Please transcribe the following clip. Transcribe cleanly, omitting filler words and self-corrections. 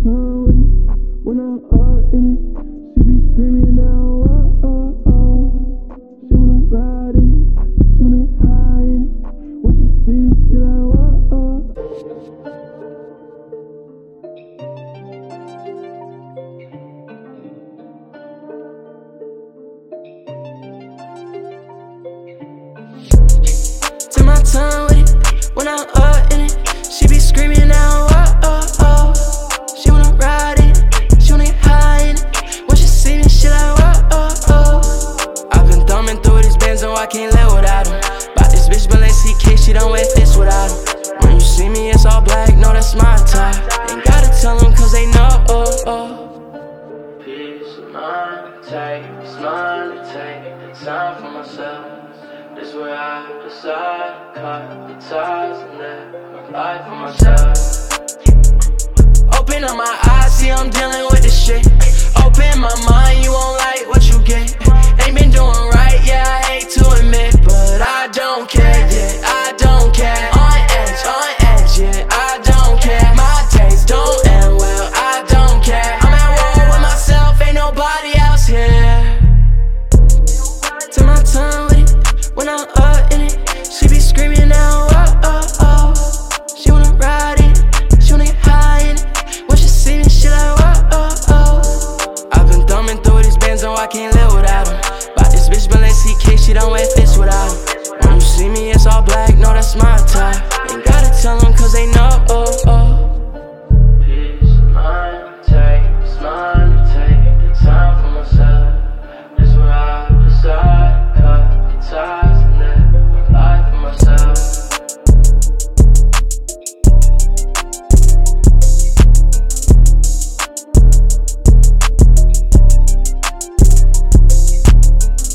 time with it. When I'm up in it, she be screaming now, oh, oh, oh. She wanna ride it, she wanna get high in it. When she see me, she like, oh, oh. Take my time with it, when I'm up in it. She be screaming now, oh, oh, oh. She wanna ride it, she wanna get high in it. When she see me, she like, oh, oh, oh. I've been thumbing through these bands, so I can't live without them. Bout this bitch, but let's see K, she don't wear fits without them. When you see me, it's all black, no, that's my tie. Ain't gotta tell them, cause they know, oh, oh. Peace of mind, take the time for myself. This where I decide, cut the ties and live my life for myself. Open up my eyes, see I'm dealing with this shit. Open my mind.